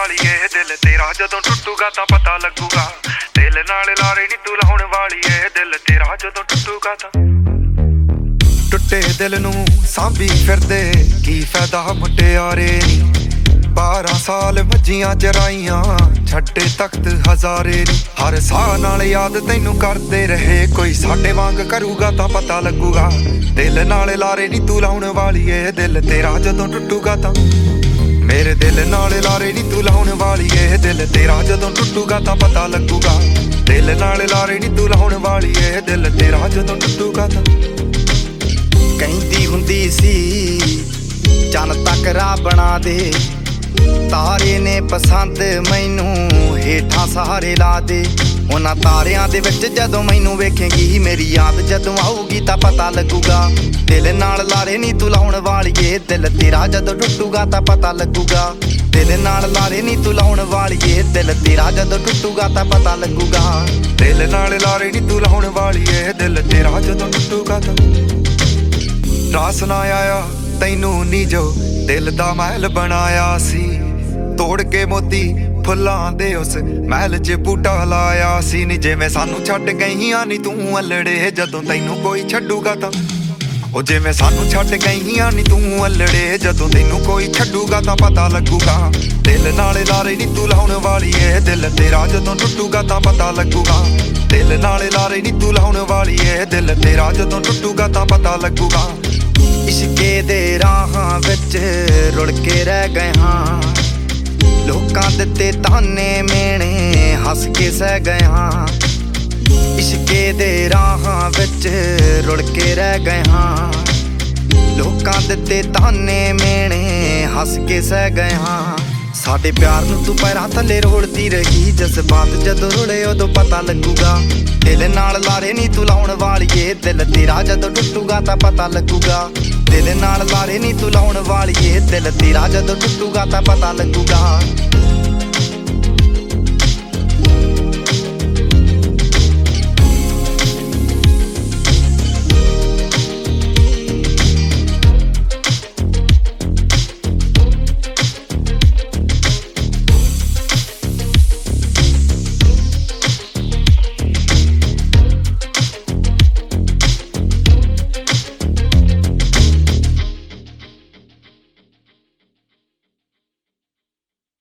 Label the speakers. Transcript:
Speaker 1: ਵਾਲੀਏ ਦਿਲ ਤੇਰਾ ਜਦੋਂ ਟੁੱਟੂਗਾ ਤਾਂ ਪਤਾ ਲੱਗੂਗਾ। ਦਿਲ ਨਾਲ ਲਾਰੇ ਨੀ ਤੂੰ ਲਾਉਣ ਵਾਲੀਏ ਦਿਲ ਤੇਰਾ ਜਦੋਂ ਟੁੱਟੂਗਾ ਤਾਂ। ਟੁੱਟੇ ਦਿਲ ਨੂੰ ਸਾਂਭੀ ਫਿਰਦੇ ਕੀ ਫਾਇਦਾ ਮੁਟਿਆਰੇ ਨੀ। 12 ਸਾਲ ਵੱਜੀਆਂ ਜਰਾਈਆਂ ਛੱਡੇ ਤਖਤ ਹਜ਼ਾਰੇ ਨੀ। ਹਰ ਸਾਹ ਨਾਲ ਯਾਦ ਤੈਨੂੰ ਕਰਦੇ ਰਹੇ ਕੋਈ ਸਾਡੇ ਵਾਂਗ ਕਰੂਗਾ ਤਾਂ ਪਤਾ ਲੱਗੂਗਾ। ਦਿਲ ਨਾਲ ਲਾਰੇ ਨੀ ਤੂੰ ਲਾਉਣ ਵਾਲੀਏ ਦਿਲ ਤੇਰਾ ਜਦੋਂ ਟੁੱਟੂਗਾ ਤਾਂ। ਮੇਰੇ ਦਿਲ ਨਾਲ ਲਾਰੇ ਨੀ ਤੂੰ ਲਾਉਣ ਵਾਲੀਏ ਦਿਲ ਤੇਰਾ ਜਦੋਂ ਟੁੱਟੂਗਾ ਤਾਂ ਪਤਾ ਲੱਗੂਗਾ। ਦਿਲ ਨਾਲ ਲਾਰੇ ਨੀ ਤੂੰ ਲਾਉਣ ਵਾਲੀਏ ਦਿਲ ਤੇਰਾ ਜਦੋਂ ਟੁੱਟੂਗਾ ਤਾਂ।
Speaker 2: ਕਹਿੰਦੀ ਹੁੰਦੀ ਸੀ ਚੰਨ ਤੱਕ ਰਾਹ ਬਣਾ ਦੇ, ਤਾਰੇ ਨੇ ਪਸੰਦ ਮੈਨੂੰ ਹੇਠਾਂ ਸਹਾਰੇ ਲਾ ਦੇ। ਉਹਨਾਂ ਤਾਰਿਆਂ ਦੇ ਵਿੱਚ ਜਦੋਂ ਮੈਨੂੰ ਵੇਖੇਂਗੀ ਮੇਰੀ ਯਾਦ ਜਦੋਂ ਆਊਗੀ ਤਾਂ ਪਤਾ ਲੱਗੂਗਾ। ਦਿਲ ਨਾਲ ਲਾਰੇ ਨੀ ਤੂੰ ਲਾਉਣ ਵਾਲੀਏ ਦਿਲ ਤੇਰਾ ਜਦੋਂ ਟੁੱਟੂਗਾ ਤਾਂ ਪਤਾ ਲੱਗੂਗਾ। ਦਿਲ ਨਾਲ ਲਾਰੇ ਨੀ ਤੂੰ ਲਾਉਣ ਵਾਲੀਏ ਦਿਲ ਤੇਰਾ ਜਦੋਂ ਟੁੱਟੂਗਾ ਤਾਂ ਪਤਾ ਲੱਗੂਗਾ।
Speaker 1: ਦਿਲ ਨਾਲ ਲਾਰੇ ਨੀ ਤੂੰ ਲਾਉਣ ਵਾਲੀਏ ਦਿਲ ਤੇਰਾ ਜਦੋਂ ਟੁੱਟੂਗਾ ਤਾਂ। ਰਾਸ ਨਾ ਆਇਆ ਤੈਨੂੰ ਨੀ ਜੋ ਦਿਲ ਦਾ ਮਹਿਲ ਬਣਾਇਆ ਸੀ, ਤੋੜ ਕੇ ਮੋਤੀ ਫੁੱਲਾਂ ਦੇ ਉਸ ਮਹਿਲ 'ਚ ਬੂਟਾ ਲਾਇਆ ਸੀ ਨੀ। ਜਿਵੇਂ ਸਾਨੂੰ ਛੱਡ ਗਈਆਂ ਨੀ ਤੂੰ ਅਲੜੇ ਜਦੋਂ ਤੈਨੂੰ ਕੋਈ ਛੱਡੂਗਾ ਤਾਂ। ਉਹ ਜਿਵੇਂ ਸਾਨੂੰ ਛੱਡ ਗਈਆਂ ਨੀ ਤੂੰ ਅਲੜੇ ਜਦੋਂ ਤੈਨੂੰ ਕੋਈ ਛੱਡੂਗਾ ਤਾਂ ਪਤਾ ਲੱਗੂਗਾ। ਦਿਲ ਨਾਲ ਲਾਰੇ ਨੀ ਤੂੰ ਲਾਉਣ ਵਾਲੀਏ ਦਿਲ ਤੇਰਾ ਜਦੋਂ ਟੁੱਟੂਗਾ ਤਾਂ ਪਤਾ ਲੱਗੂਗਾ। ਦਿਲ ਨਾਲ ਲਾਰੇ ਨੀ ਤੂੰ ਲਾਉਣ ਵਾਲੀਏ ਦਿਲ ਤੇਰਾ ਜਦੋਂ ਟੁੱਟੂਗਾ ਤਾਂ ਪਤਾ ਲੱਗੂਗਾ।
Speaker 2: ਇਸ਼ਕੇ ਦੇ ਰਾਹਾਂ ਵਿੱਚ ਰੁਲ ਕੇ ਰਹਿ ਗਏ ਹਾਂ, ਲੋਕਾਂ ਦਿੱਤੇ ਤਾਨੇ ਮੇਣੇ ਹੱਸ ਕੇ ਸਹਿ ਗਏ ਹਾਂ। ਇਸ਼ਕੇ ਦੇ ਰਾਹਾਂ ਵਿੱਚ ਰੁਲ ਕੇ ਰਹਿ ਗਏ ਹਾਂ, ਲੋਕਾਂ ਦਿੱਤੇ ਤਾਨੇ ਮੇਣੇ ਹੱਸ ਕੇ ਸਹਿ ਗਏ ਹਾਂ। ਸਾਡੇ ਪਿਆਰ ਨੂੰ ਤੂੰ ਪੈਰਾਂ ਥੱਲੇ ਰੋੜਦੀ ਰਹੀ, ਜਜ਼ਬਾਤ ਜਦੋਂ ਰੁਲੇ ਉਦੋਂ ਪਤਾ ਲੱਗੂਗਾ। ਦਿਲ ਨਾਲ ਲਾਰੇ ਨੀ ਤੂੰ ਲਾਉਣ ਵਾਲੀਏ ਦਿਲ ਤੇਰਾ ਜਦੋਂ ਟੁੱਟੂਗਾ ਤਾਂ ਪਤਾ ਲੱਗੂਗਾ। ਦਿਲ ਨਾਲ ਲਾਰੇ ਨੀ ਤੂੰ ਲਾਉਣ ਵਾਲੀਏ ਦਿਲ ਤੇਰਾ ਜਦੋਂ ਟੁੱਟੂਗਾ ਤਾਂ ਪਤਾ ਲੱਗੂਗਾ।